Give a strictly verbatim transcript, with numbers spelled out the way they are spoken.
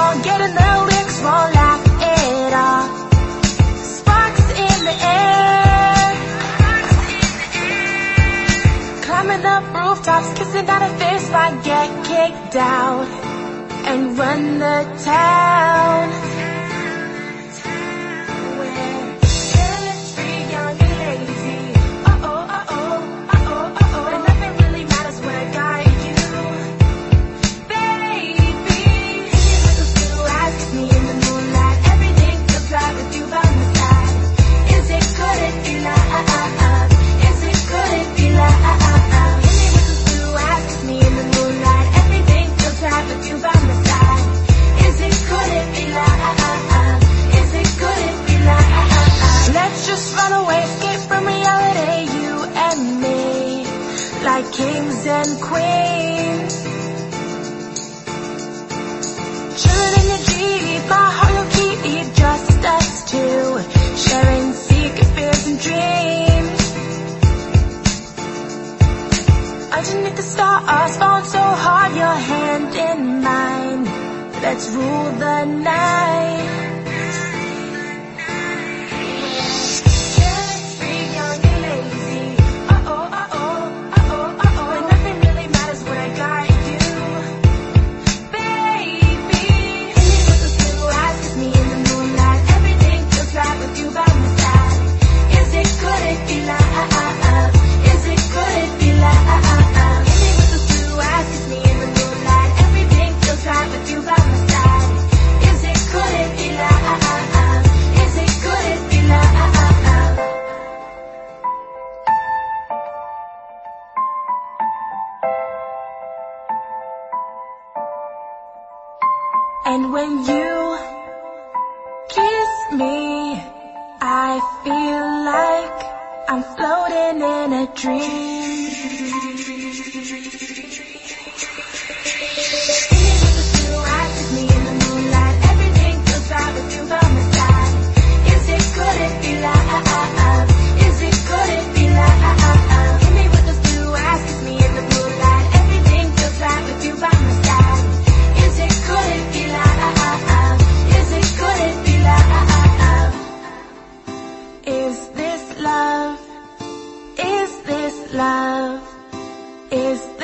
forgetting the lyrics, won't laugh it off. Sparks in the air, climbing up rooftops, kissing out a fist fight, get kicked out and run the town. Like kings and queens, chilling in your Jeep, my heart will keep just us two, sharing secret fears and dreams. Underneath the stars, falling so hard, your hand in mine. Let's rule the night. And when you kiss me, I feel like I'm floating in a dream. Kiss me in the moonlight, everything feels right with you by my side. Is it, could it be love? Is it, could it be love? Hit me with those blue eyes, kiss me in the moonlight, everything feels right with you by my side. Is it, could it be love? Is it, could it be love? Is this love? Is this love? Is